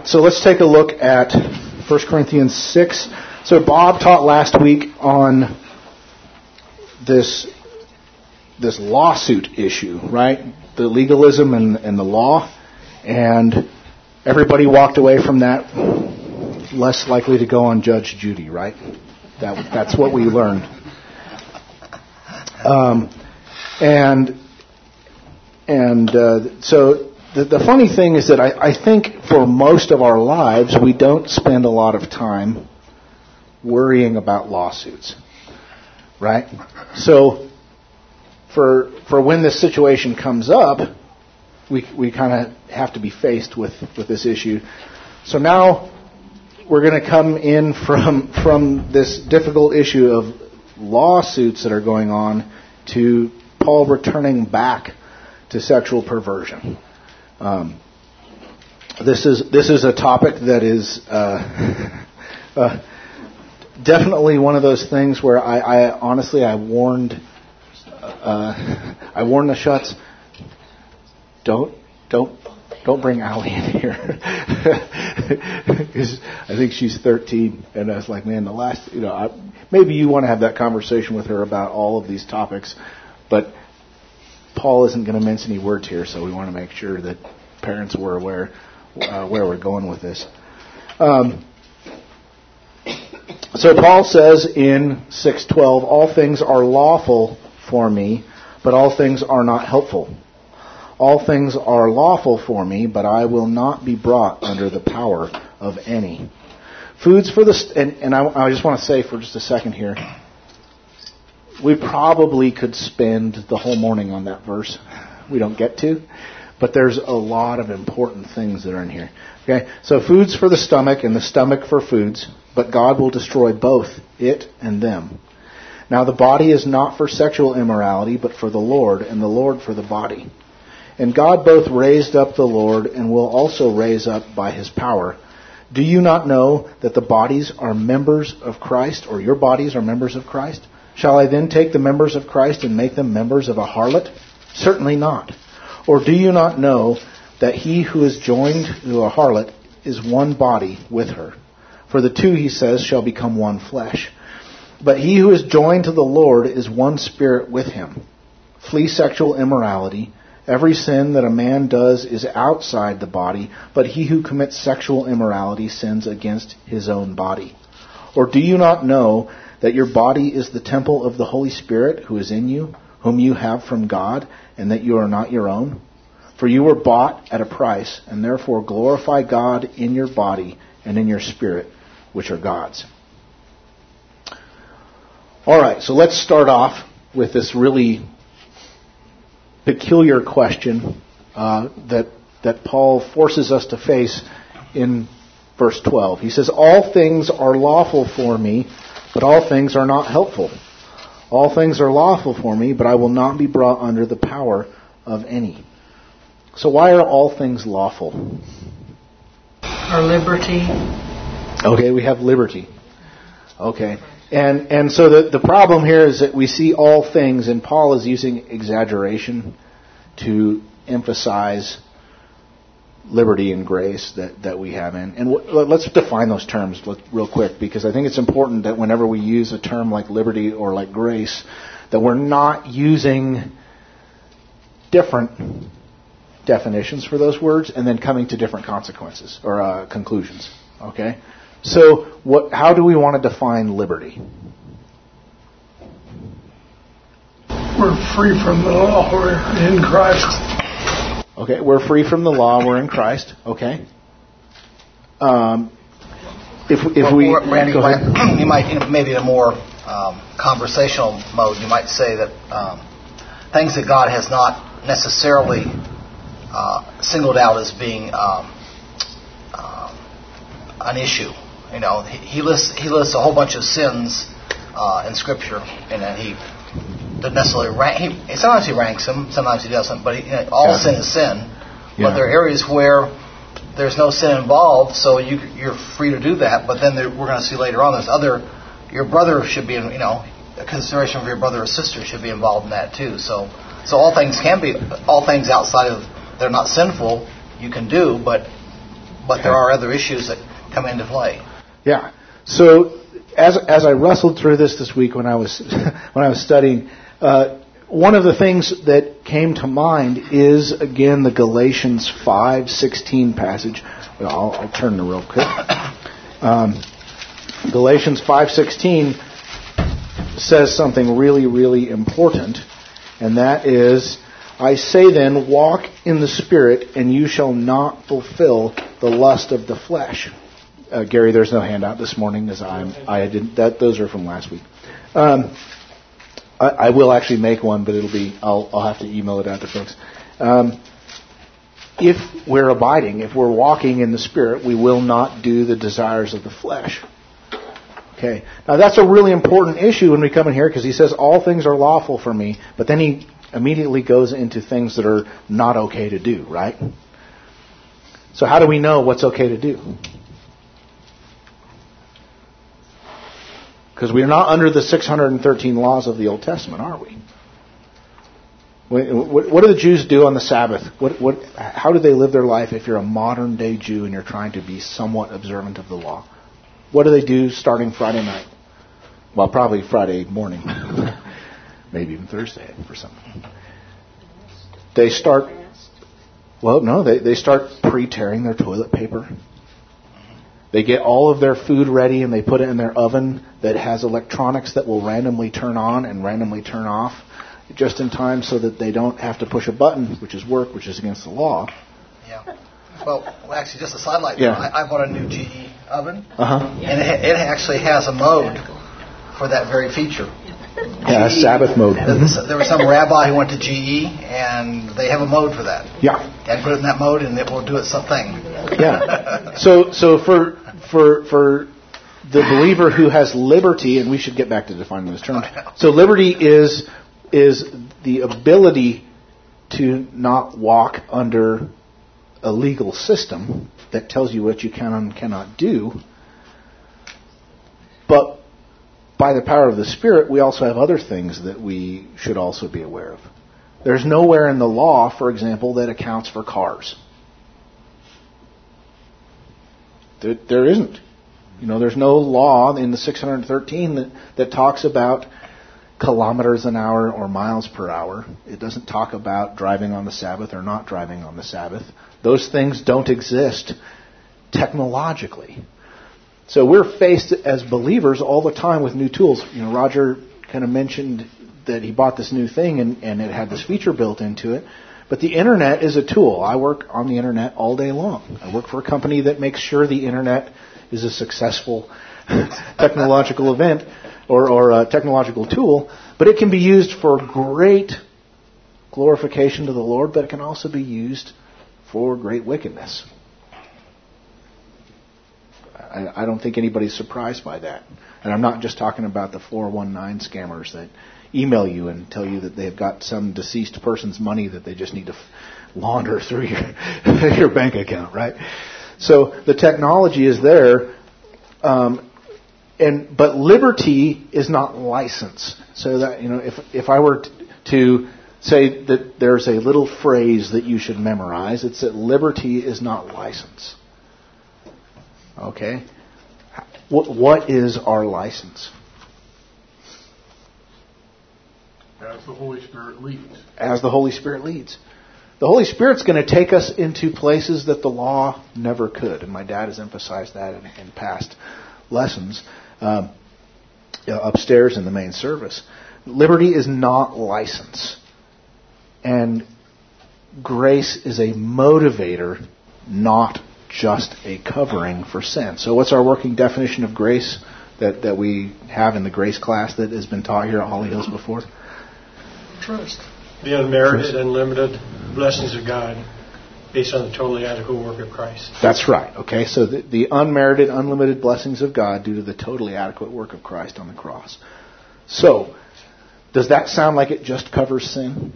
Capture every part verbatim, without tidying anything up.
So let's take a look at First Corinthians six. So Bob taught last week on this this lawsuit issue, right? The legalism and, and the law. And everybody walked away from that less likely to go on Judge Judy, right? That That's what we learned. Um, and and uh, so... The, the funny thing is that I, I think for most of our lives, we don't spend a lot of time worrying about lawsuits, right? So for for when this situation comes up, we we kind of have to be faced with, with this issue. So now we're going to come in from from this difficult issue of lawsuits that are going on to Paul returning back to sexual perversion. Um, this is this is a topic that is uh, uh, definitely one of those things where I, I honestly I warned uh, I warned the Schuts, don't don't don't bring Allie in here because I think she's thirteen, and I was like, man, the last you know I, maybe you want to have that conversation with her about all of these topics, but Paul isn't going to mince any words here, so we want to make sure that parents were aware uh, where we're going with this. Um, so Paul says in six twelve, all things are lawful for me, but all things are not helpful. All things are lawful for me, but I will not be brought under the power of any. Foods for the... St- and and I, I just want to say for just a second here, we probably could spend the whole morning on that verse. We don't get to. But there's a lot of important things that are in here. Okay, so foods for the stomach and the stomach for foods, but God will destroy both it and them. Now the body is not for sexual immorality, but for the Lord, and the Lord for the body. And God both raised up the Lord and will also raise up by His power. Do you not know that the bodies are members of Christ, or your bodies are members of Christ? Shall I then take the members of Christ and make them members of a harlot? Certainly not. Or do you not know that he who is joined to a harlot is one body with her? For the two, he says, shall become one flesh. But he who is joined to the Lord is one spirit with him. Flee sexual immorality. Every sin that a man does is outside the body, but he who commits sexual immorality sins against his own body. Or do you not know that your body is the temple of the Holy Spirit who is in you, whom you have from God, and that you are not your own? For you were bought at a price, and therefore glorify God in your body and in your spirit, which are God's. All right, so let's start off with this really peculiar question uh, that that Paul forces us to face in verse twelve. He says, all things are lawful for me, but all things are not helpful. All things are lawful for me, but I will not be brought under the power of any. So why are all things lawful? Our liberty. Okay, we have liberty. Okay. And and so the, the problem here is that we see all things, and Paul is using exaggeration to emphasize liberty and grace that, that we have in. And w- let's define those terms real quick, because I think it's important that whenever we use a term like liberty or like grace, that we're not using different definitions for those words and then coming to different consequences or uh, conclusions. Okay? So what? How do we want to define liberty? We're free from the law. We're in Christ. Okay, we're free from the law. We're in Christ. Okay. Um, if if well, we, Randy, you might, you might maybe in a more um, conversational mode, you might say that um, things that God has not necessarily uh, singled out as being um, uh, an issue. You know, he, he lists he lists a whole bunch of sins uh, in Scripture, and then he doesn't necessarily rank. He, sometimes he ranks them, sometimes he doesn't. But he, you know, all yeah. sin is sin. Yeah. But there are areas where there's no sin involved, so you, you're free to do that. But then there, we're going to see later on, there's other. Your brother should be, you know, a consideration for your brother or sister should be involved in that too. So, so all things can be, all things outside of they're not sinful, you can do, but. but Okay. there are other issues that come into play. Yeah. So as as I wrestled through this this week when I was when I was studying, uh, one of the things that came to mind is again the Galatians five sixteen passage. Well, I'll, I'll turn to real quick. Um, Galatians five sixteen says something really really important, and that is, I say then, walk in the Spirit, and you shall not fulfill the lust of the flesh. Uh, Gary, there's no handout this morning, as I'm, I did that. Those are from last week. Um, I, I will actually make one, but it'll be I'll, I'll have to email it out to folks. Um, if we're abiding, if we're walking in the Spirit, we will not do the desires of the flesh. Okay. Now that's a really important issue when we come in here, because he says all things are lawful for me, but then he immediately goes into things that are not okay to do, right? So how do we know what's okay to do? Because we're not under the six hundred thirteen laws of the Old Testament, are we? What do the Jews do on the Sabbath? What, what, how do they live their life if you're a modern day Jew and you're trying to be somewhat observant of the law? What do they do starting Friday night? Well, probably Friday morning. Maybe even Thursday for some. They start, well, no, they, they start pre-tearing their toilet paper. They get all of their food ready and they put it in their oven that has electronics that will randomly turn on and randomly turn off just in time so that they don't have to push a button, which is work, which is against the law. Yeah. Well, actually, just a sidelight. Yeah. I, I bought a new G E oven, Uh-huh. and it, it actually has a mode for that very feature. Yeah, G E, Sabbath mode. There, there was some rabbi who went to G E, and they have a mode for that. Yeah. And put it in that mode, and it will do its something. Yeah. So, so for for for the believer who has liberty, and we should get back to defining this term. So, liberty is is the ability to not walk under a legal system that tells you what you can and cannot do. But by the power of the Spirit, we also have other things that we should also be aware of. There's nowhere in the law, for example, that accounts for cars. There, there isn't. You know, there's no law in the six hundred thirteen that, that talks about kilometers an hour or miles per hour. It doesn't talk about driving on the Sabbath or not driving on the Sabbath. Those things don't exist technologically. So we're faced as believers all the time with new tools. You know, Roger kind of mentioned that he bought this new thing and, and it had this feature built into it. But the internet is a tool. I work on the internet all day long. I work for a company that makes sure the internet is a successful technological event or, or a technological tool. But it can be used for great glorification to the Lord, but it can also be used for great wickedness. I, I don't think anybody's surprised by that. And I'm not just talking about the four one nine scammers that email you and tell you that they've got some deceased person's money that they just need to launder through your your bank account, right? So the technology is there, um, and but liberty is not license. So that, you know, if if I were t- to say that there's a little phrase that you should memorize, it's that liberty is not license. Okay, what what is our license? As the Holy Spirit leads. As the Holy Spirit leads. The Holy Spirit's going to take us into places that the law never could. And my dad has emphasized that in, in past lessons um, upstairs in the main service. Liberty is not license. And grace is a motivator, not just a covering for sin. So what's our working definition of grace that, that we have in the grace class that has been taught here at Holly Hills before? Trust. The unmerited, unlimited blessings of God based on the totally adequate work of Christ. That's right. Okay, so the, the unmerited, unlimited blessings of God due to the totally adequate work of Christ on the cross. So, does that sound like it just covers sin?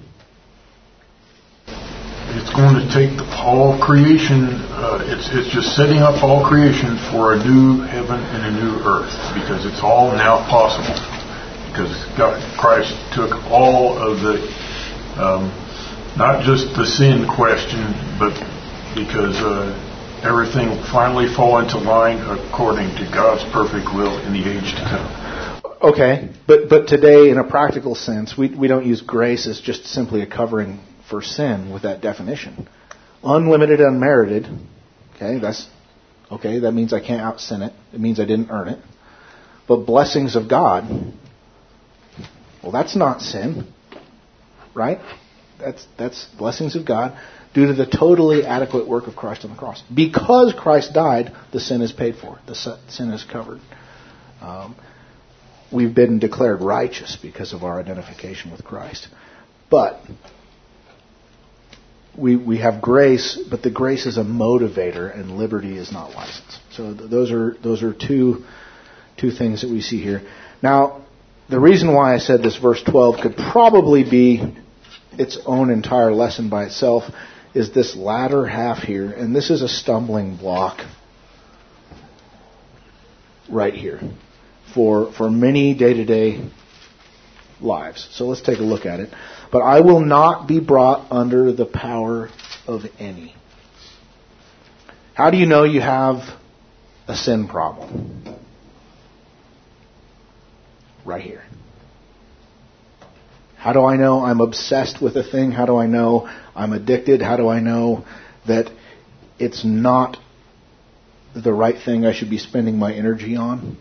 It's going to take the all creation. Uh, it's it's just setting up all creation for a new heaven and a new earth, because it's all now possible. Because God, Christ took all of the, um, not just the sin question, but because uh, everything will finally fall into line according to God's perfect will in the age to come. Okay, but but today, in a practical sense, we we don't use grace as just simply a covering for sin with that definition. Unlimited, unmerited. Okay, that's okay. That means I can't out sin it. It means I didn't earn it. But blessings of God, well, that's not sin, right? That's that's blessings of God due to the totally adequate work of Christ on the cross. Because Christ died, the sin is paid for. The sin is covered. Um, we've been declared righteous because of our identification with Christ. But we we have grace, but the grace is a motivator, and liberty is not license. So th- those are those are two two things that we see here. Now, the reason why I said this verse twelve could probably be its own entire lesson by itself is this latter half here, and this is a stumbling block right here for for many day-to-day lives. So let's take a look at it. But I will not be brought under the power of any. How do you know you have a sin problem? Right here. How do I know I'm obsessed with a thing? How do I know I'm addicted? How do I know that it's not the right thing I should be spending my energy on?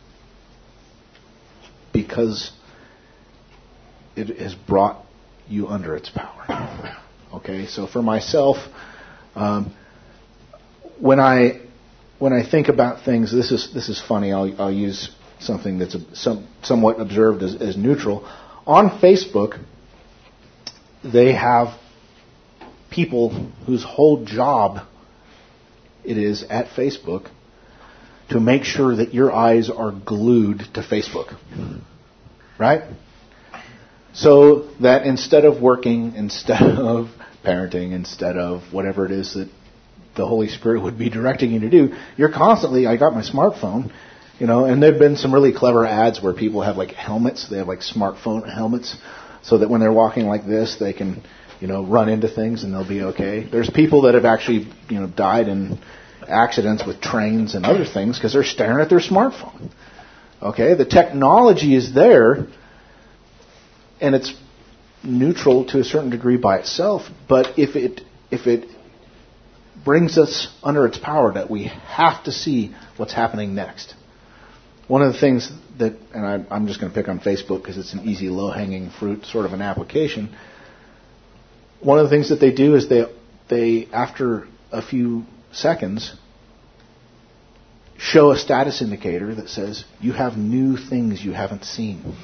Because it has brought you under its power. Okay, so for myself, um, when I when I think about things, this is this is funny. I'll, I'll use something that's a, some, somewhat observed as, as neutral. On Facebook, they have people whose whole job it is at Facebook to make sure that your eyes are glued to Facebook. Right? So that instead of working, instead of parenting, instead of whatever it is that the Holy Spirit would be directing you to do, you're constantly, I got my smartphone, you know, and there have been some really clever ads where people have like helmets. They have like smartphone helmets so that when they're walking like this, they can, you know, run into things and they'll be okay. There's people that have actually, you know, died in accidents with trains and other things because they're staring at their smartphone. Okay, the technology is there and it's neutral to a certain degree by itself, but if it if it brings us under its power, that we have to see what's happening next. One of the things that, and I, I'm just going to pick on Facebook because it's an easy, low-hanging fruit sort of an application. One of the things that they do is they, they after a few seconds, show a status indicator that says, you have new things you haven't seen.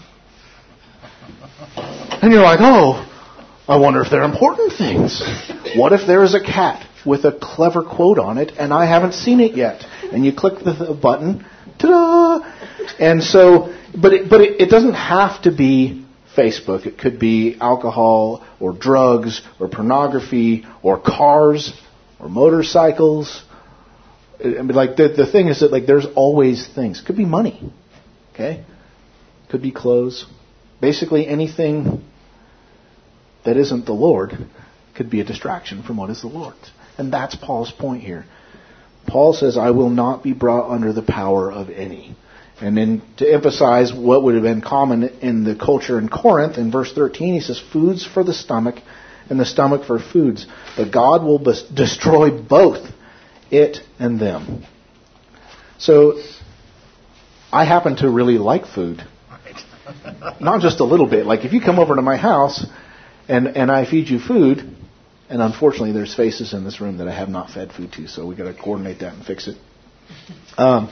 And you're like, oh, I wonder if they're important things. What if there is a cat with a clever quote on it and I haven't seen it yet? And you click the, the button, ta-da! And so, but it, but it, it doesn't have to be Facebook. It could be alcohol or drugs or pornography or cars or motorcycles. I mean, like the the thing is that like there's always things. It could be money, okay? Could be clothes. Basically anything that isn't the Lord could be a distraction from what is the Lord's. And that's Paul's point here. Paul says, I will not be brought under the power of any. And then to emphasize what would have been common in the culture in Corinth, in verse thirteen, he says, foods for the stomach and the stomach for foods. But God will bes- destroy both it and them. So I happen to really like food. Not just a little bit. Like if you come over to my house and, and I feed you food, and unfortunately there's faces in this room that I have not fed food to, so we got to coordinate that and fix it. Um,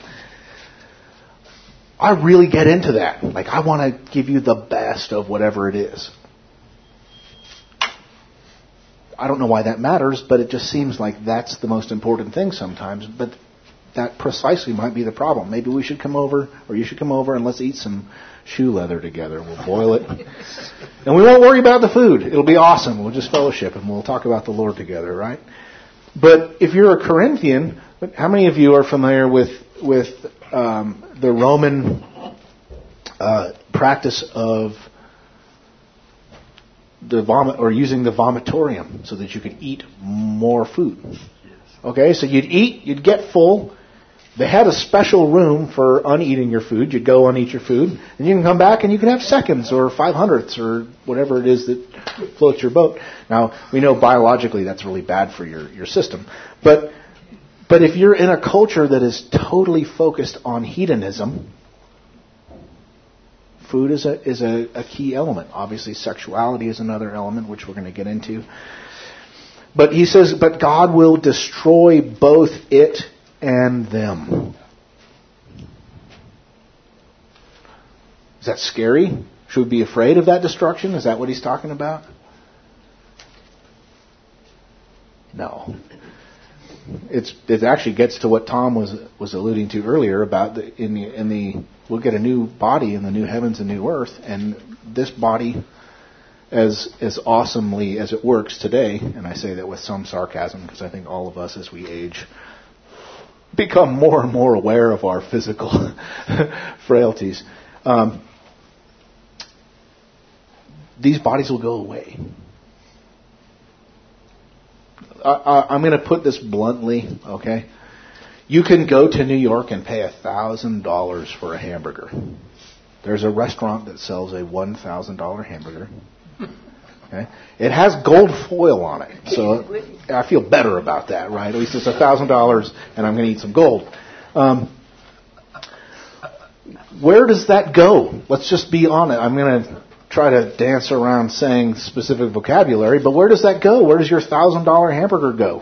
I really get into that. Like I want to give you the best of whatever it is. I don't know why that matters, but it just seems like that's the most important thing sometimes. But that precisely might be the problem. Maybe we should come over, or you should come over, and let's eat some shoe leather together. We'll boil it. And we won't worry about the food. It'll be awesome. We'll just fellowship, and we'll talk about the Lord together, right? But if you're a Corinthian, how many of you are familiar with, with um, the Roman uh, practice of the vomit, or using the vomitorium so that you could eat more food? Okay, so you'd eat, you'd get full. They had a special room for uneating your food. You'd go uneat your food, and you can come back and you can have seconds or five hundredths or whatever it is that floats your boat. Now, we know biologically that's really bad for your, your system. But but if you're in a culture that is totally focused on hedonism, food is a is a, a key element. Obviously, sexuality is another element, which we're going to get into. But he says, but God will destroy both it and them. Is that scary? Should we be afraid of that destruction? Is that what he's talking about? No. It's it actually gets to what Tom was was alluding to earlier about the, in the in the we'll get a new body in the new heavens and new earth, and this body, as as awesomely as it works today, and I say that with some sarcasm because I think all of us as we age become more and more aware of our physical frailties. Um, these bodies will go away. I, I, I'm going to put this bluntly, okay? You can go to New York and pay one thousand dollars for a hamburger. There's a restaurant that sells a one thousand dollars hamburger. Okay? It has gold foil on it, so I feel better about that, right? At least it's one thousand dollars and I'm going to eat some gold. Um, where does that go? Let's just be on it. I'm going to try to dance around saying specific vocabulary, but where does that go? Where does your one thousand dollars hamburger go?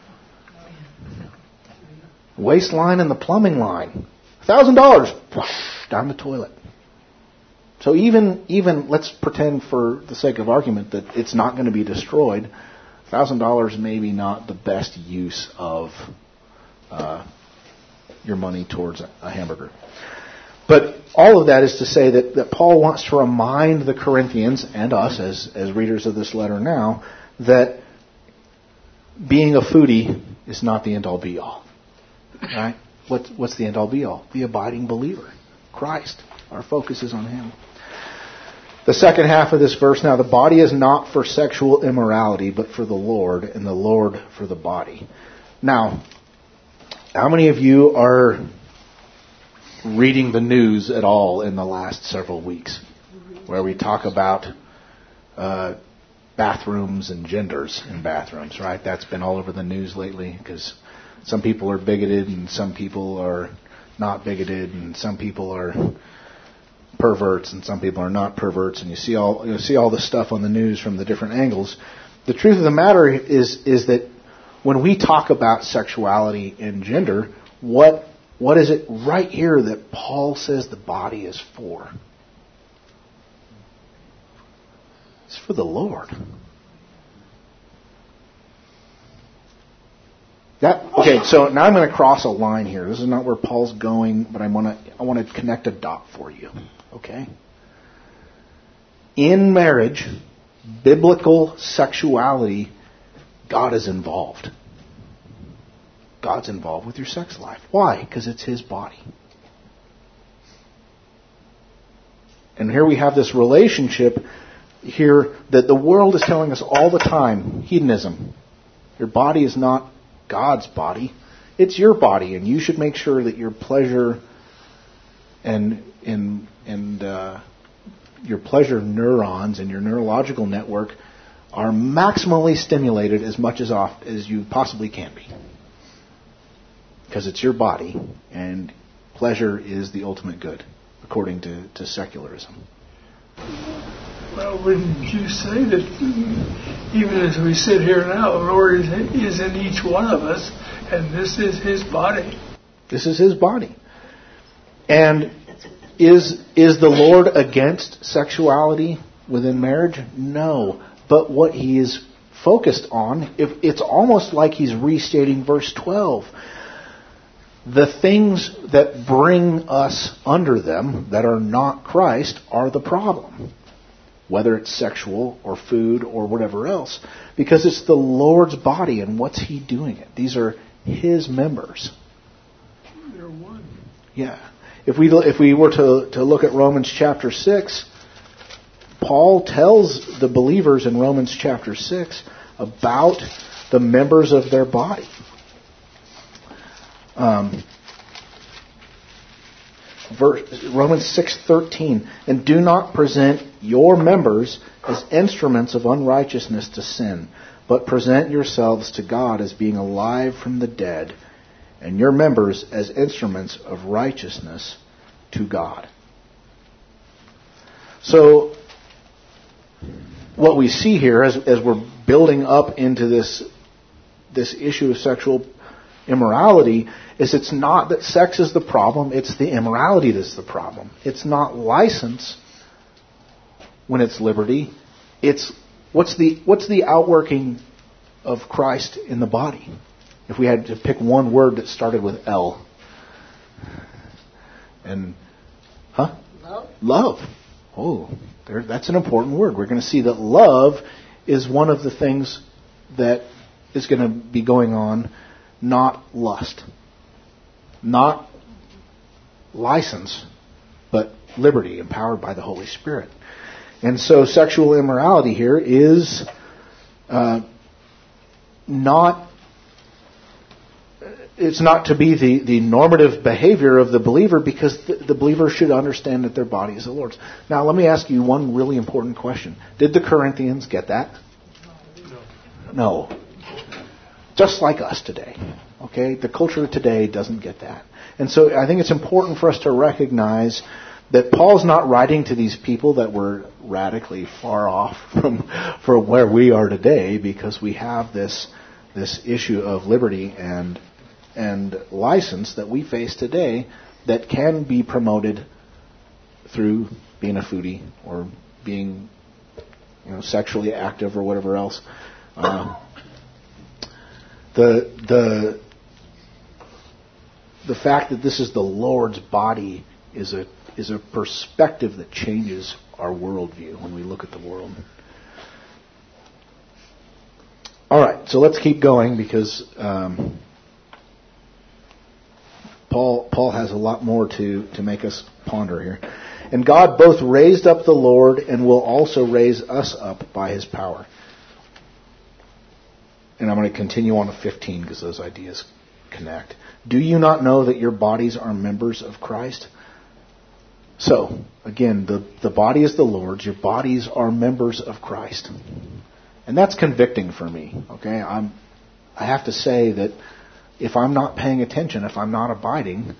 Waistline and the plumbing line. one thousand dollars, down the toilet. So even, even let's pretend for the sake of argument that it's not going to be destroyed. one thousand dollars maybe not the best use of uh, your money towards a, a hamburger. But all of that is to say that, that Paul wants to remind the Corinthians and us as, as readers of this letter now that being a foodie is not the end-all be-all. Right? What, what's the end-all be-all? The abiding believer. Christ. Our focus is on Him. The second half of this verse, now the body is not for sexual immorality, but for the Lord, and the Lord for the body. Now, how many of you are reading the news at all in the last several weeks, where we talk about uh, bathrooms and genders in bathrooms, right? That's been all over the news lately, because some people are bigoted and some people are not bigoted, and some people are perverts and some people are not perverts, and you see all you see all this stuff on the news from the different angles. The truth of the matter is is that when we talk about sexuality and gender, what what is it right here that Paul says the body is for? It's for the Lord. That okay, so now I'm going to cross a line here. This is not where Paul's going, but I want to I want to connect a dot for you. Okay? In marriage, biblical sexuality, God is involved. God's involved with your sex life. Why? Because it's His body. And here we have this relationship here that the world is telling us all the time. Hedonism. Your body is not God's body. It's your body, and you should make sure that your pleasure and and and uh, your pleasure neurons and your neurological network are maximally stimulated as much as oft as you possibly can be, because it's your body, and pleasure is the ultimate good, according to, to secularism. Well, wouldn't you say that even as we sit here now, the Lord is, is in each one of us, and this is His body? This is His body. And is is the Lord against sexuality within marriage? No. But what He is focused on, if it's almost like He's restating verse twelve. The things that bring us under them that are not Christ are the problem. Whether it's sexual or food or whatever else. Because it's the Lord's body, and what's He doing it? These are His members. They're one. Yeah. If we if we were to, to look at Romans chapter six, Paul tells the believers in Romans chapter six about the members of their body. Um, verse, Romans six thirteen, and do not present your members as instruments of unrighteousness to sin, but present yourselves to God as being alive from the dead, and your members as instruments of righteousness to God. So, what we see here as, as we're building up into this this issue of sexual immorality is it's not that sex is the problem, it's the immorality that's the problem. It's not license when it's liberty. It's what's the what's the outworking of Christ in the body? If we had to pick one word that started with L. And huh? Love. Love. Oh, there, that's an important word. We're going to see that love is one of the things that is going to be going on, not lust. Not license, but liberty, empowered by the Holy Spirit. And so sexual immorality here is uh, not, it's not to be the, the normative behavior of the believer, because the, the believer should understand that their body is the Lord's. Now let me ask you one really important question. Did the Corinthians get that? No. Just like us today. Okay? The culture of today doesn't get that. And so I think it's important for us to recognize that Paul's not writing to these people that were radically far off from, from where we are today, because we have this this issue of liberty and and license that we face today that can be promoted through being a foodie or being, you know, sexually active or whatever else. Uh, the the the fact that this is the Lord's body is a is a perspective that changes our worldview when we look at the world. All right, so let's keep going, because um, Paul Paul has a lot more to, to make us ponder here. And God both raised up the Lord and will also raise us up by His power. And I'm going to continue on to fifteen because those ideas connect. Do you not know that your bodies are members of Christ? So, again, the, the body is the Lord's. Your bodies are members of Christ. And that's convicting for me. Okay, I'm I have to say that if I'm not paying attention, if I'm not abiding,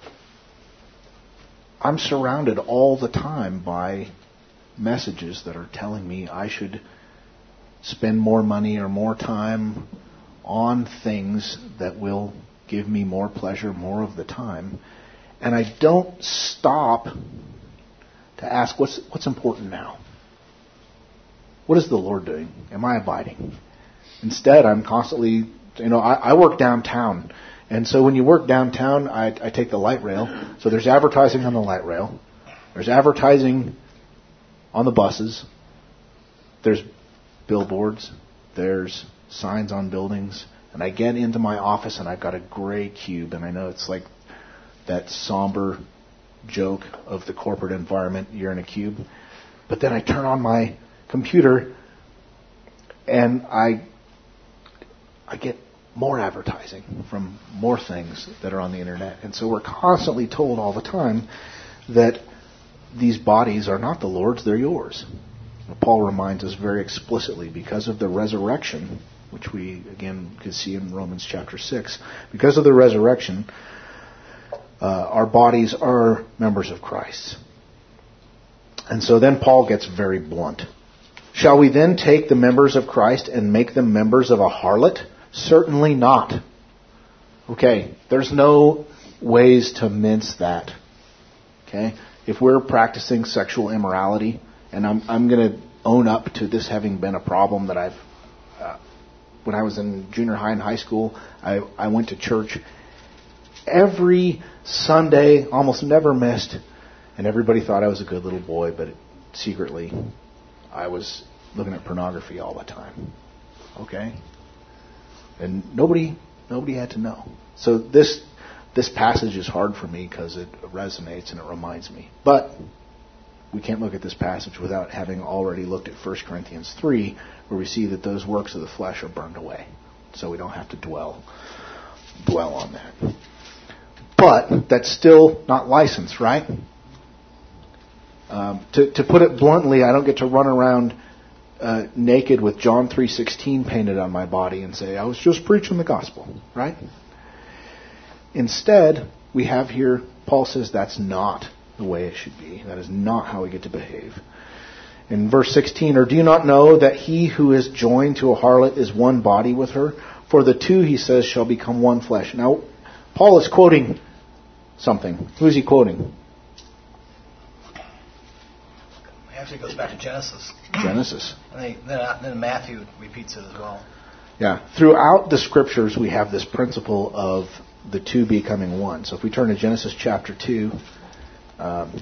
I'm surrounded all the time by messages that are telling me I should spend more money or more time on things that will give me more pleasure more of the time. And I don't stop to ask, what's what's important now? What is the Lord doing? Am I abiding? Instead, I'm constantly, you know, I, I work downtown. And so when you work downtown, I, I take the light rail. So there's advertising on the light rail. There's advertising on the buses. There's billboards. There's signs on buildings. And I get into my office and I've got a gray cube. And I know it's like that somber joke of the corporate environment. You're in a cube. But then I turn on my computer and I I get more advertising from more things that are on the internet. And so we're constantly told all the time that these bodies are not the Lord's, they're yours. Paul reminds us very explicitly, because of the resurrection, which we again could see in Romans chapter six, because of the resurrection, uh, our bodies are members of Christ. And so then Paul gets very blunt. Shall we then take the members of Christ and make them members of a harlot? Certainly not. Okay, there's no ways to mince that. Okay, if we're practicing sexual immorality, and I'm I'm going to own up to this having been a problem that I've, uh, when I was in junior high and high school, I, I went to church every Sunday, almost never missed, and everybody thought I was a good little boy, but it, secretly I was looking at pornography all the time. Okay? And nobody nobody had to know. So this this passage is hard for me because it resonates and it reminds me. But we can't look at this passage without having already looked at First Corinthians three, where we see that those works of the flesh are burned away. So we don't have to dwell dwell on that. But that's still not licensed, right? Um, to, to put it bluntly, I don't get to run around uh, naked with John three sixteen painted on my body and say, I was just preaching the gospel, right? Instead, we have here, Paul says that's not the way it should be. That is not how we get to behave. In verse sixteen, or do you not know that he who is joined to a harlot is one body with her? For the two, he says, shall become one flesh. Now, Paul is quoting something. Who is he quoting? Actually, it goes back to Genesis. Genesis. And they, then, uh, then Matthew repeats it as well. Yeah. Throughout the scriptures, we have this principle of the two becoming one. So if we turn to Genesis chapter two, um,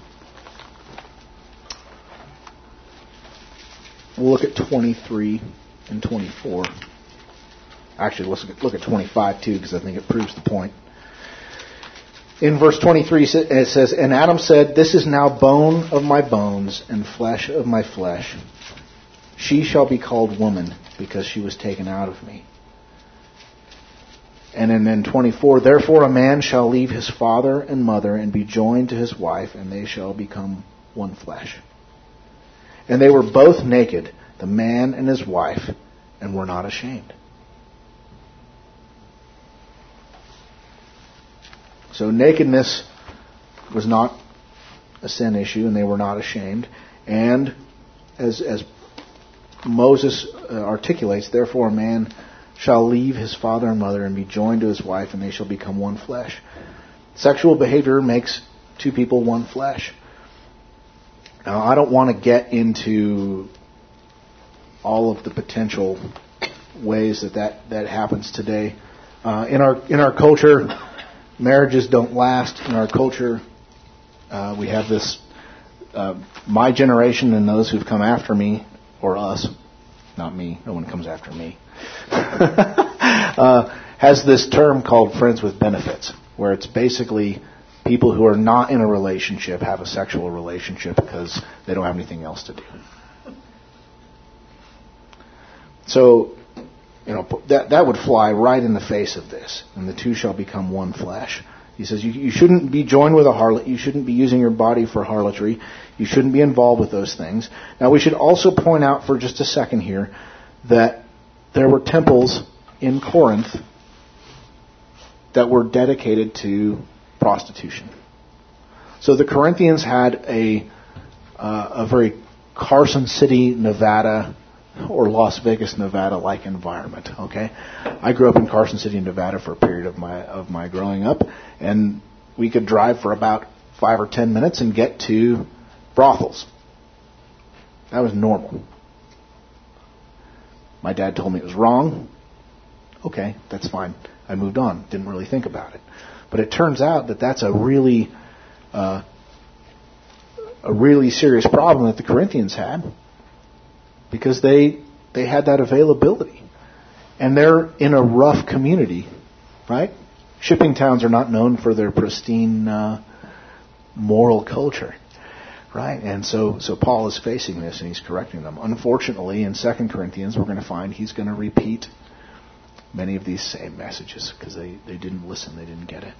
we'll look at twenty-three and twenty-four. Actually, let's look at twenty-five too, because I think it proves the point. In verse twenty-three, it says, and Adam said, this is now bone of my bones and flesh of my flesh. She shall be called woman, because she was taken out of me. And in, in twenty-four, therefore a man shall leave his father and mother and be joined to his wife, and they shall become one flesh. And they were both naked, the man and his wife, and were not ashamed. So nakedness was not a sin issue, and they were not ashamed. And as as Moses uh, articulates, therefore a man shall leave his father and mother and be joined to his wife, and they shall become one flesh. Sexual behavior makes two people one flesh. Now, I don't want to get into all of the potential ways that that, that happens today. Uh, in our in our culture, marriages don't last. In our culture, uh, we have this, uh, my generation and those who've come after me, or us, not me, no one comes after me, uh, has this term called friends with benefits, where it's basically people who are not in a relationship have a sexual relationship because they don't have anything else to do. So, you know, that that would fly right in the face of this. And the two shall become one flesh. He says you, you shouldn't be joined with a harlot. You shouldn't be using your body for harlotry. You shouldn't be involved with those things. Now, we should also point out for just a second here that there were temples in Corinth that were dedicated to prostitution. So the Corinthians had a uh, a very Carson City, Nevada, or Las Vegas, Nevada-like environment. Okay, I grew up in Carson City, Nevada, for a period of my of my growing up, and we could drive for about five or ten minutes and get to brothels. That was normal. My dad told me it was wrong. Okay, that's fine. I moved on. Didn't really think about it. But it turns out that that's a really, uh, a really serious problem that the Corinthians had, because they they had that availability, and they're in a rough community, right? Shipping towns are not known for their pristine uh, moral culture, right? And so so Paul is facing this, and he's correcting them. Unfortunately, in Second Corinthians, we're going to find he's going to repeat many of these same messages because they, they didn't listen, they didn't get it.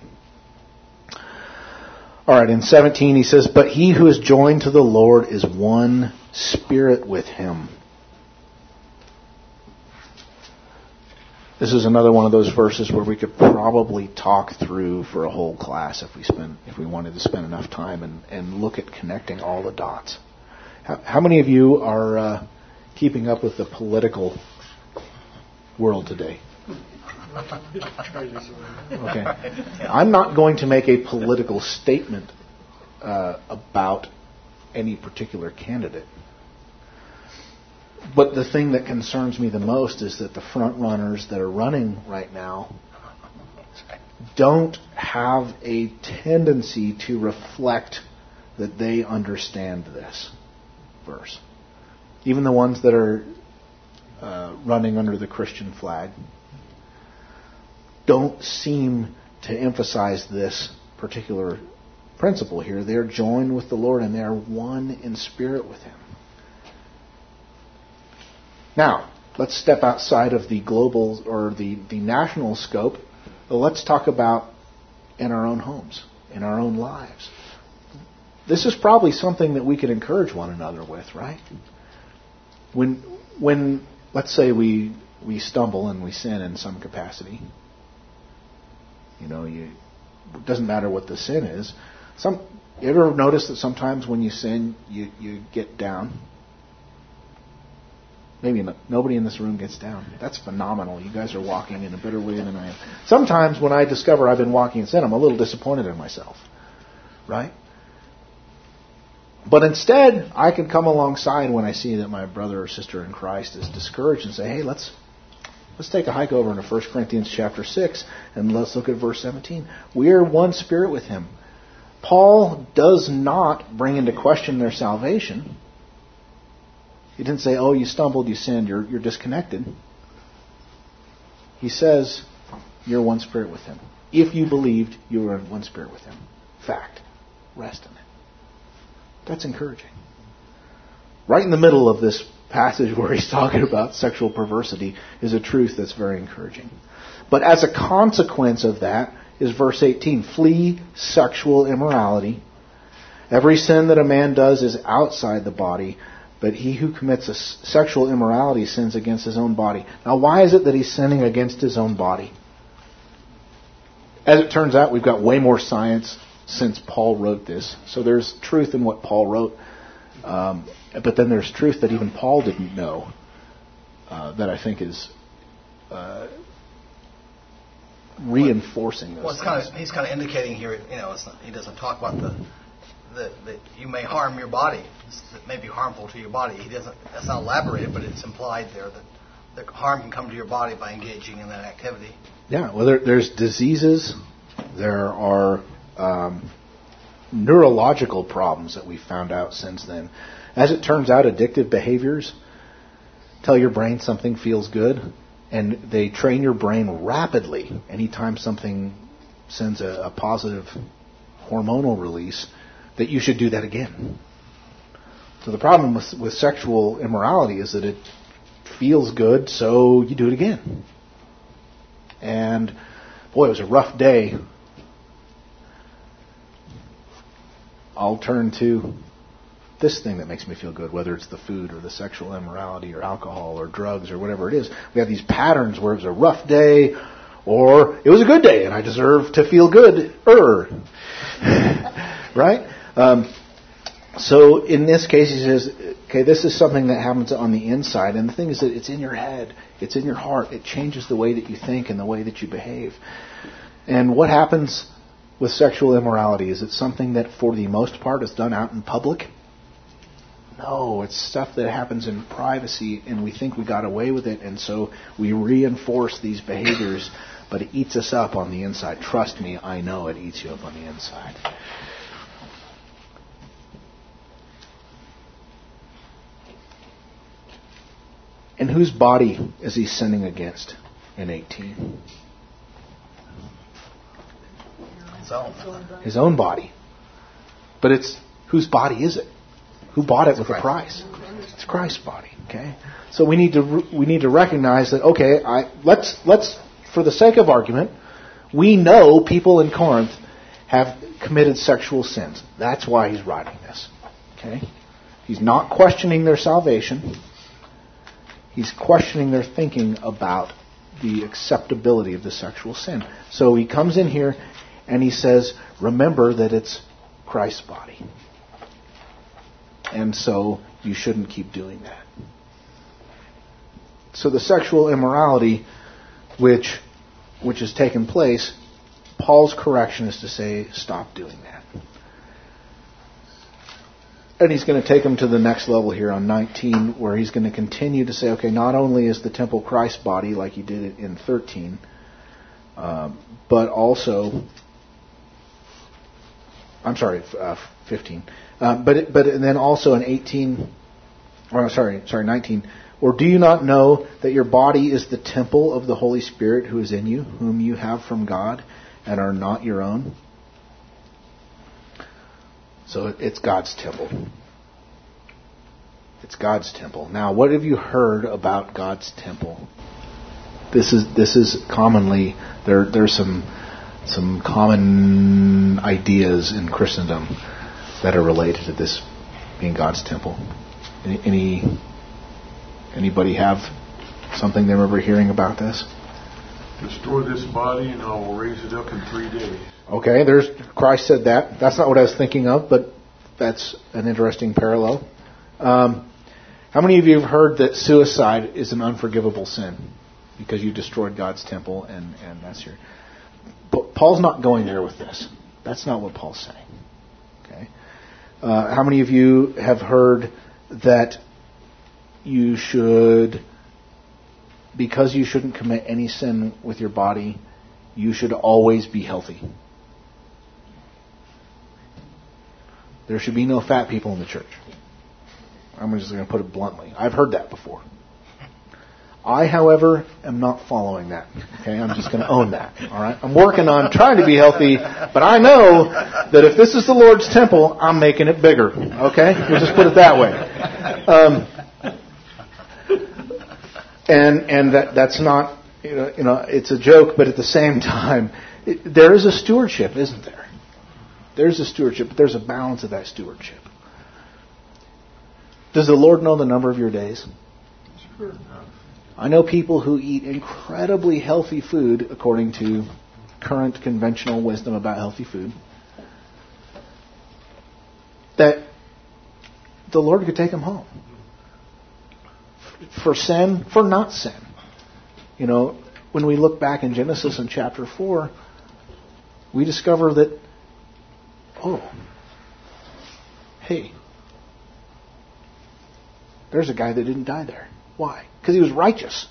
All right, in seventeen he says, but he who is joined to the Lord is one spirit with him. This is another one of those verses where we could probably talk through for a whole class if we spend if we wanted to spend enough time and, and look at connecting all the dots. How, how many of you are uh, keeping up with the political world today? Okay. I'm not going to make a political statement uh, about any particular candidate. But the thing that concerns me the most is that the front runners that are running right now don't have a tendency to reflect that they understand this verse. Even the ones that are uh, running under the Christian flag don't seem to emphasize this particular principle here. They're joined with the Lord and they're one in spirit with Him. Now, let's step outside of the global or the, the national scope. Let's talk about in our own homes, in our own lives. This is probably something that we could encourage one another with, right? When, when let's say we we stumble and we sin in some capacity. You know, you, it doesn't matter what the sin is. Some, you ever notice that sometimes when you sin, you, you get down? Maybe not, nobody in this room gets down. That's phenomenal. You guys are walking in a better way than I am. Sometimes when I discover I've been walking in sin, I'm a little disappointed in myself. Right? But instead, I can come alongside when I see that my brother or sister in Christ is discouraged and say, hey, let's let's take a hike over into First Corinthians chapter six and let's look at verse seventeen. We are one spirit with him. Paul does not bring into question their salvation. He didn't say, oh, you stumbled, you sinned, you're, you're disconnected. He says, you're one spirit with him. If you believed, you were in one spirit with him. Fact. Rest in it. That's encouraging. Right in the middle of this passage where he's talking about sexual perversity is a truth that's very encouraging. But as a consequence of that is verse eighteen. Flee sexual immorality. Every sin that a man does is outside the body, but he who commits a sexual immorality sins against his own body. Now, why is it that he's sinning against his own body? As it turns out, we've got way more science since Paul wrote this. So there's truth in what Paul wrote. Um, but then there's truth that even Paul didn't know uh, that I think is uh, reinforcing those well, it's kind of, he's kind of indicating here, you know, it's not, he doesn't talk about the, the that you may harm your body. It may be harmful to your body. He doesn't. That's not elaborated, but it's implied there that, that harm can come to your body by engaging in that activity. Yeah, well, there, there's diseases. There are um, neurological problems that we've found out since then. As it turns out, addictive behaviors tell your brain something feels good, and they train your brain rapidly. Anytime something sends a, a positive hormonal release, that you should do that again. So the problem with, with sexual immorality is that it feels good, so you do it again. And boy, it was a rough day. I'll turn to this thing that makes me feel good, whether it's the food or the sexual immorality or alcohol or drugs or whatever it is. We have these patterns where it was a rough day or it was a good day and I deserve to feel good-er. Right? Um, so in this case, he says, okay, this is something that happens on the inside. And the thing is that it's in your head. It's in your heart. It changes the way that you think and the way that you behave. And what happens with sexual immorality? Is it something that for the most part is done out in public? No, it's stuff that happens in privacy and we think we got away with it. And so we reinforce these behaviors, but it eats us up on the inside. Trust me, I know it eats you up on the inside. And whose body is he sinning against in eighteen? His own. His own body. But it's whose body is it? Who bought it with a price? It's Christ's body. Okay. So we need to we need to recognize that. Okay, I let's let's for the sake of argument, we know people in Corinth have committed sexual sins. That's why he's writing this. Okay. He's not questioning their salvation. He's questioning their thinking about the acceptability of the sexual sin. So he comes in here and he says, remember that it's Christ's body. And so you shouldn't keep doing that. So the sexual immorality which which has taken place, Paul's correction is to say, stop doing that. And he's going to take them to the next level here on nineteen, where he's going to continue to say, okay, not only is the temple Christ's body, like he did it in thirteen, um, but also, I'm sorry, uh, fifteen, uh, but it, but and then also in eighteen, or sorry, sorry, nineteen. Or do you not know that your body is the temple of the Holy Spirit who is in you, whom you have from God, and are not your own? So it's God's temple. It's God's temple. Now, what have you heard about God's temple? This is this is commonly there. There's some some common ideas in Christendom that are related to this being God's temple. Any, any anybody have something they remember hearing about this? Destroy this body and I will raise it up in three days. Okay, there's Christ said that. That's not what I was thinking of, but that's an interesting parallel. Um, how many of you have heard that suicide is an unforgivable sin because you destroyed God's temple and, and that's your... But Paul's not going there with this. That's not what Paul's saying. Okay. Uh, how many of you have heard that you should, because you shouldn't commit any sin with your body, you should always be healthy? There should be no fat people in the church. I'm just going to put it bluntly. I've heard that before. I, however, am not following that. Okay, I'm just going to own that. All right, I'm working on trying to be healthy, but I know that if this is the Lord's temple, I'm making it bigger. Okay, we'll just put it that way. Um, and and that that's not you know you know it's a joke, but at the same time, it, there is a stewardship, isn't there? There's a stewardship, but there's a balance of that stewardship. Does the Lord know the number of your days? Sure. I know people who eat incredibly healthy food according to current conventional wisdom about healthy food, that the Lord could take them home. For sin, for not sin. You know, when we look back in Genesis in chapter four, we discover that, oh, hey, there's a guy that didn't die there. Why? Because he was righteous.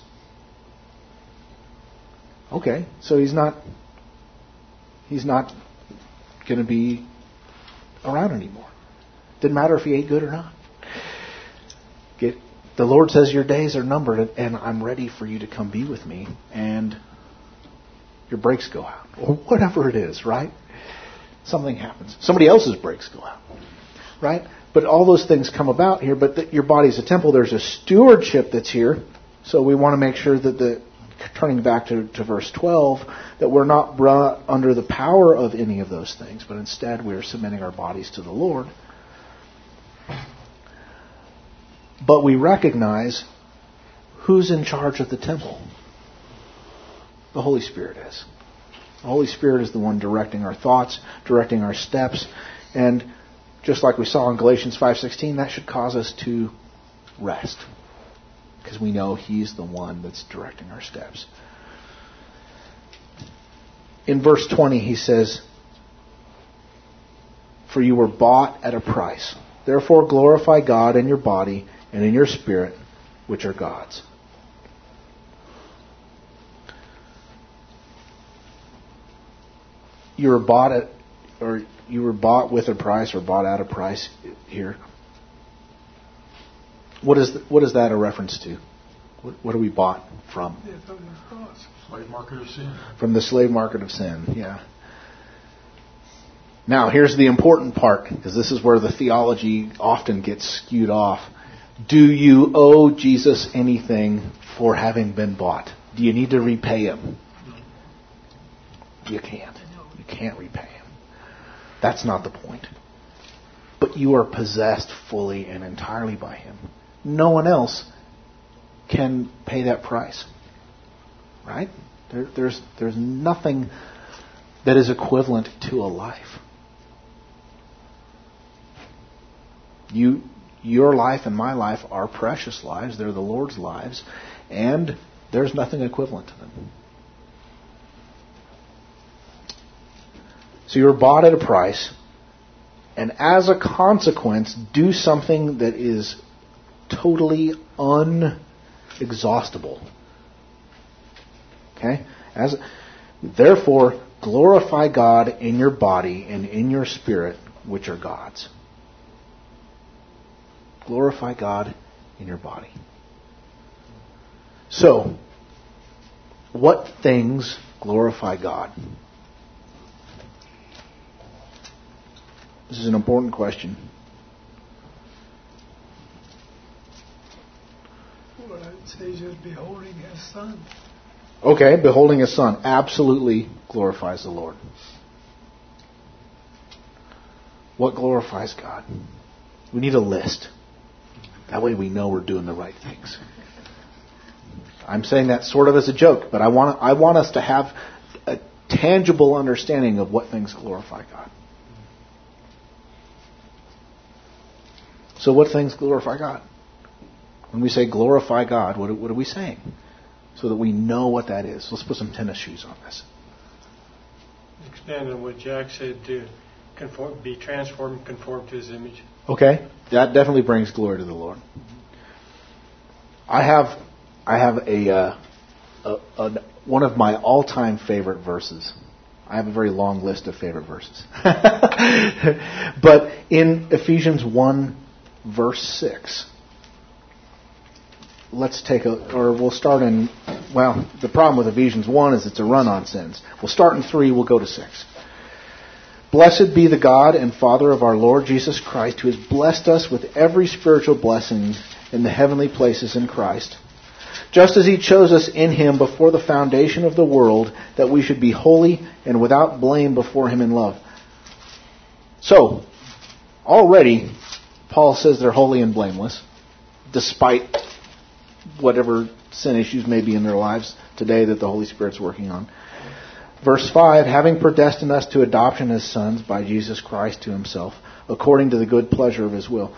Okay, so he's not he's not going to be around anymore. Didn't matter if he ate good or not. Get, the Lord says your days are numbered, and I'm ready for you to come be with me. And your brakes go out, or whatever it is, right? Something happens. Somebody else's brakes go out, right? But all those things come about here. But the, your body's a temple. There's a stewardship that's here. So we want to make sure that the, turning back to, to verse twelve, that we're not brought under the power of any of those things, but instead we're submitting our bodies to the Lord. But we recognize who's in charge of the temple. The Holy Spirit is. The Holy Spirit is the one directing our thoughts, directing our steps, and just like we saw in Galatians five sixteen, that should cause us to rest. Because we know He's the one that's directing our steps. In verse twenty, he says, "For you were bought at a price. Therefore glorify God in your body and in your spirit, which are God's." You were bought at, or you were bought with a price, or bought at a price here. What is the, what is that a reference to? What, what are we bought from? Yeah, from the cross. Slave market of sin. From the slave market of sin, yeah. Now, here's the important part, because this is where the theology often gets skewed off. Do you owe Jesus anything for having been bought? Do you need to repay Him? You can't. You can't repay Him. That's not the point. But you are possessed fully and entirely by Him. No one else can pay that price. Right? There, there's, there's nothing that is equivalent to a life. You, your life and my life are precious lives. They're the Lord's lives. And there's nothing equivalent to them. So you're bought at a price. And as a consequence, do something that is totally unexhaustible. Okay? As, therefore, glorify God in your body and in your spirit, which are God's. Glorify God in your body. So, what things glorify God? This is an important question. Well, I'd say just beholding His Son. Okay, beholding His Son absolutely glorifies the Lord. What glorifies God? We need a list. That way we know we're doing the right things. I'm saying that sort of as a joke, but I want I want us to have a tangible understanding of what things glorify God. So what things glorify God? When we say glorify God, what, what are we saying? So that we know what that is. Let's put some tennis shoes on this. Expand on what Jack said, to conform, be transformed, conform to His image. Okay, that definitely brings glory to the Lord. I have, I have a, uh, a, a one of my all-time favorite verses. I have a very long list of favorite verses, but in Ephesians one, verse six. Let's take a, or we'll start in, well, the problem with Ephesians one is it's a run-on sentence. We'll start in three, we'll go to six. Blessed be the God and Father of our Lord Jesus Christ, who has blessed us with every spiritual blessing in the heavenly places in Christ, just as He chose us in Him before the foundation of the world, that we should be holy and without blame before Him in love. So, already, Paul says they're holy and blameless, despite whatever sin issues may be in their lives today that the Holy Spirit's working on. Verse five, having predestined us to adoption as sons by Jesus Christ to Himself, according to the good pleasure of His will.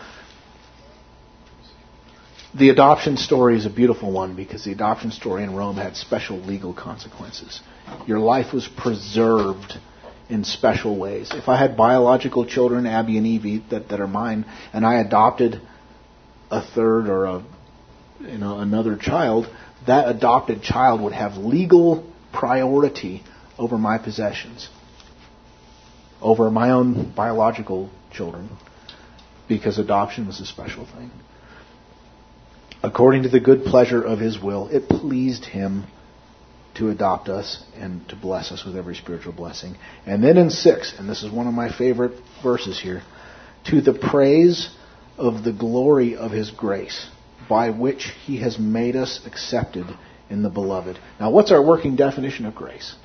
The adoption story is a beautiful one because the adoption story in Rome had special legal consequences. Your life was preserved in special ways. If I had biological children, Abby and Evie, that, that are mine, and I adopted a third or a you know, another child, that adopted child would have legal priority over my possessions, over my own biological children, because adoption was a special thing. According to the good pleasure of His will, it pleased Him to adopt us and to bless us with every spiritual blessing. And then in six, and this is one of my favorite verses here, to the praise of the glory of His grace, by which He has made us accepted in the Beloved. Now, what's our working definition of grace?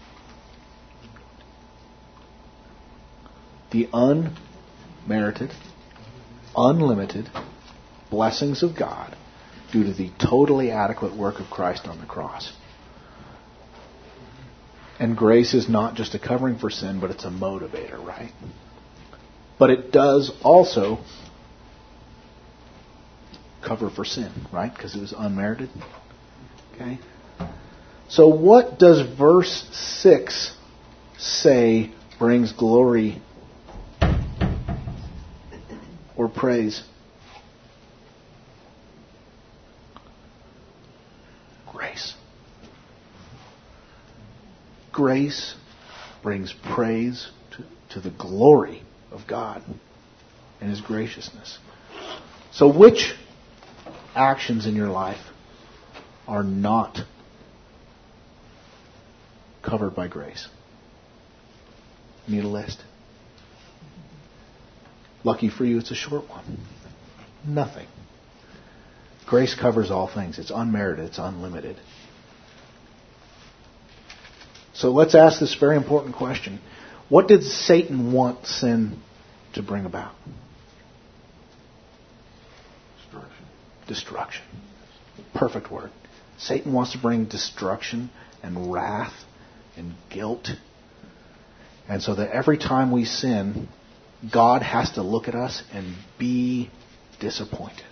The unmerited, unlimited blessings of God due to the totally adequate work of Christ on the cross. And grace is not just a covering for sin, but it's a motivator, right? But it does also cover for sin, right? Because it was unmerited. Okay? So what does verse six say brings glory or praise? Grace. Grace brings praise to, to the glory of God and His graciousness. So which actions in your life are not covered by grace? Need a list? Lucky for you, it's a short one. Nothing. Grace covers all things. It's unmerited. It's unlimited. So let's ask this very important question. What did Satan want sin to bring about? Destruction. Destruction. Perfect word. Satan wants to bring destruction and wrath and guilt. And so that every time we sin, God has to look at us and be disappointed.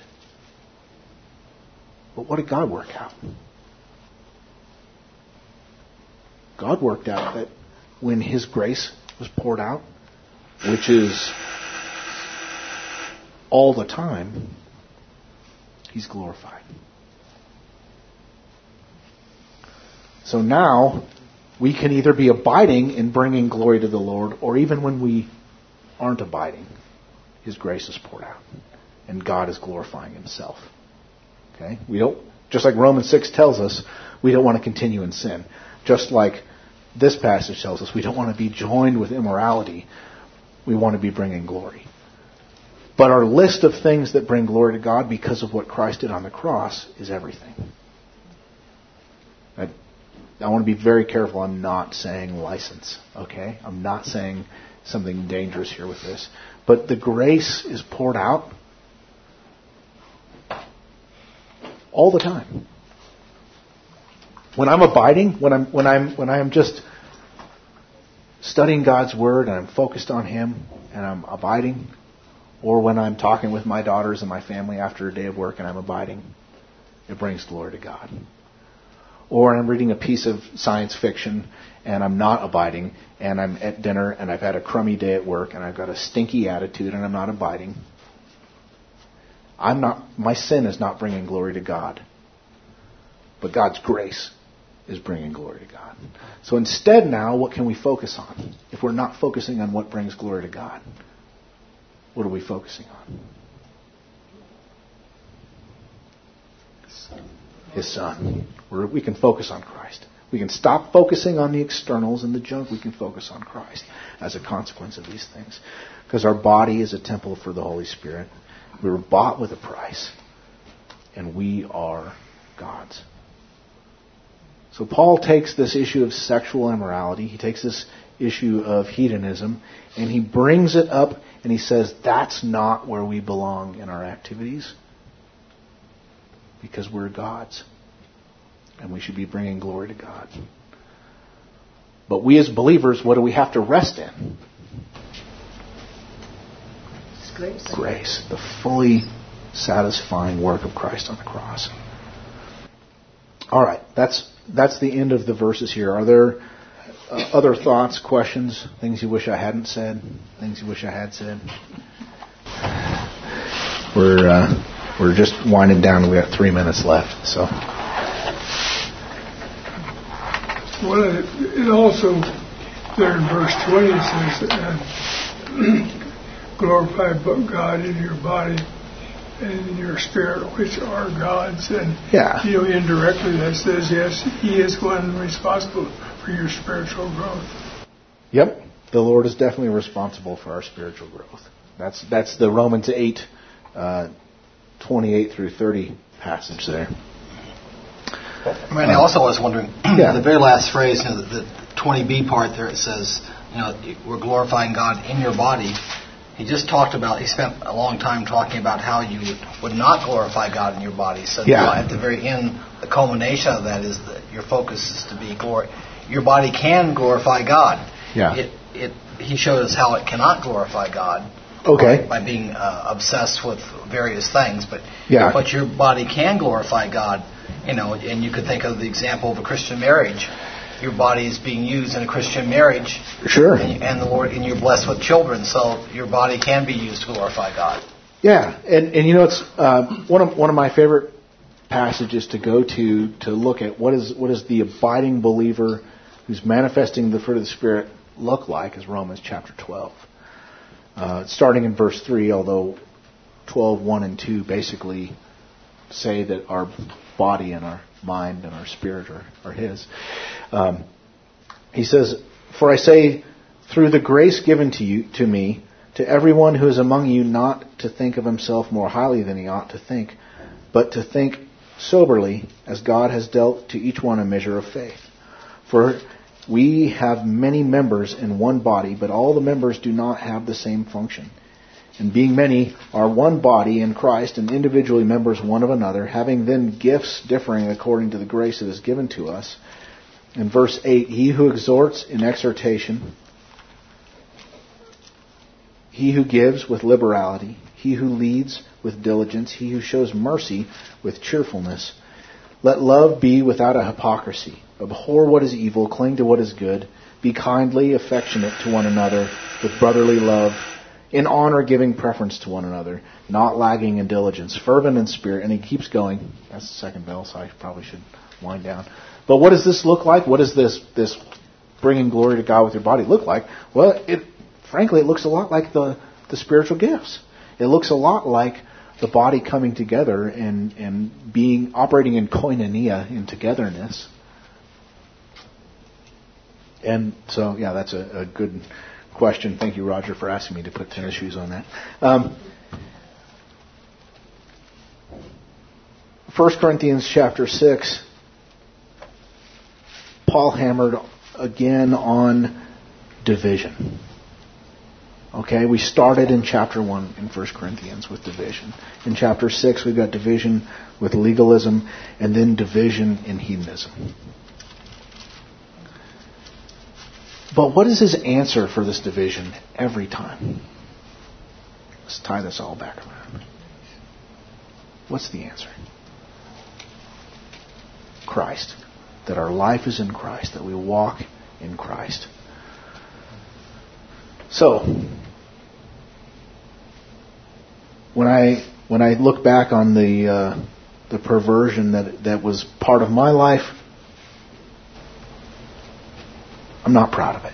But what did God work out? God worked out that when His grace was poured out, which is all the time, He's glorified. So now, we can either be abiding in bringing glory to the Lord, or even when we aren't abiding, His grace is poured out, and God is glorifying Himself. Okay? We don't, just like Romans six tells us, we don't want to continue in sin. Just like this passage tells us, we don't want to be joined with immorality. We want to be bringing glory. But our list of things that bring glory to God because of what Christ did on the cross is everything. I want to be very careful. I'm not saying license, okay? I'm not saying something dangerous here with this. But the grace is poured out all the time. When I'm abiding, when I'm when I'm when I'm just studying God's Word and I'm focused on Him and I'm abiding, or when I'm talking with my daughters and my family after a day of work and I'm abiding, it brings glory to God. Or I'm reading a piece of science fiction and I'm not abiding, and I'm at dinner and I've had a crummy day at work and I've got a stinky attitude and I'm not abiding. I'm not. My sin is not bringing glory to God, but God's grace is bringing glory to God. So instead now, what can we focus on? If we're not focusing on what brings glory to God, what are we focusing on? His Son. We're, we can focus on Christ. We can stop focusing on the externals and the junk. We can focus on Christ as a consequence of these things. Because our body is a temple for the Holy Spirit. We were bought with a price. And we are God's. So Paul takes this issue of sexual immorality, he takes this issue of hedonism, and he brings it up and he says that's not where we belong in our activities, because we're God's. And we should be bringing glory to God. But we as believers, what do we have to rest in? Grace. Grace. The fully satisfying work of Christ on the cross. All right, that's that's the end of the verses here. Are there uh, other thoughts, questions, things you wish I hadn't said, things you wish I had said? We're uh, we're just winding down. We got three minutes left. So, well, it, it also there in verse twenty says, uh, "Glorify God in your body and in your spirit, which are God's." And yeah. you know, indirectly that says, yes, He is one responsible for your spiritual growth. Yep, the Lord is definitely responsible for our spiritual growth. That's that's the Romans eight, uh, twenty-eight through thirty passage there. I mean, I also was wondering, yeah. the very last phrase, you know, the, the twenty b part there, it says, you know, we're glorifying God in your body. He just talked about, he spent a long time talking about how you would, would not glorify God in your body. So yeah. now at the very end, the culmination of that is that your focus is to be glory. Your body can glorify God. Yeah. It, it, he showed us how it cannot glorify God. Okay. By, by being uh, obsessed with various things. But, yeah. but your body can glorify God. You know, and you could think of the example of a Christian marriage. Your body is being used in a Christian marriage. Sure. And, and the Lord, and you're blessed with children, so your body can be used to glorify God. Yeah, and and you know, it's uh, one of one of my favorite passages to go to to look at what is what is the abiding believer who's manifesting the fruit of the Spirit look like is Romans chapter twelve, uh, starting in verse three. Although twelve one and two basically say that our body and our mind and our spirit are, are His. Um, he says, "For I say, through the grace given to you, to me, to everyone who is among you, not to think of himself more highly than he ought to think, but to think soberly, as God has dealt to each one a measure of faith. For we have many members in one body, but all the members do not have the same function. And being many are one body in Christ, and individually members one of another, having then gifts differing according to the grace that is given to us." In verse eight, "He who exhorts in exhortation, he who gives with liberality, he who leads with diligence, he who shows mercy with cheerfulness. Let love be without a hypocrisy. Abhor what is evil, cling to what is good. Be kindly affectionate to one another with brotherly love, in honor giving preference to one another, not lagging in diligence, fervent in spirit." And he keeps going. That's the second bell, so I probably should wind down. But what does this look like? What does this this bringing glory to God with your body look like? Well, it frankly, it looks a lot like the, the spiritual gifts. It looks a lot like the body coming together and, and being operating in koinonia, in togetherness. And so, yeah, that's a, a good question. Thank you, Roger, for asking me to put tennis shoes on that. Um, First Corinthians chapter six, Paul hammered again on division. Okay, we started in chapter one in First Corinthians with division. In chapter six, we've got division with legalism, and then division in hedonism. But what is his answer for this division every time? Let's tie this all back around. What's the answer? Christ. That our life is in Christ, that we walk in Christ. So, when I when I look back on the uh, the perversion that that was part of my life, I'm not proud of it.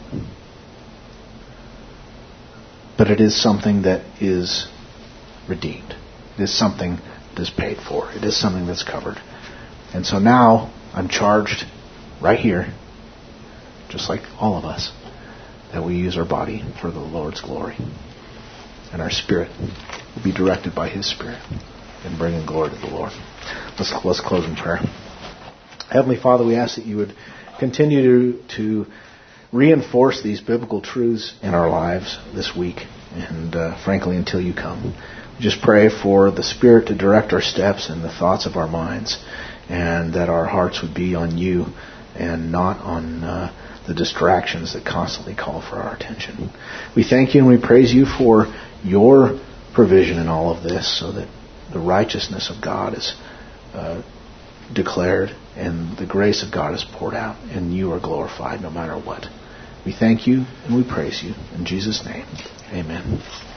But it is something that is redeemed. It is something that is paid for. It is something that's covered. And so now I'm charged right here, just like all of us, that we use our body for the Lord's glory. And our spirit will be directed by His Spirit in bringing glory to the Lord. Let's, let's close in prayer. Heavenly Father, we ask that you would continue to, to reinforce these biblical truths in our lives this week and, uh, frankly, until you come. We just pray for the Spirit to direct our steps and the thoughts of our minds, and that our hearts would be on you and not on uh, the distractions that constantly call for our attention. We thank you and we praise you for your provision in all of this, so that the righteousness of God is uh, declared and the grace of God is poured out, and you are glorified no matter what. We thank you and we praise you. In Jesus' name, amen.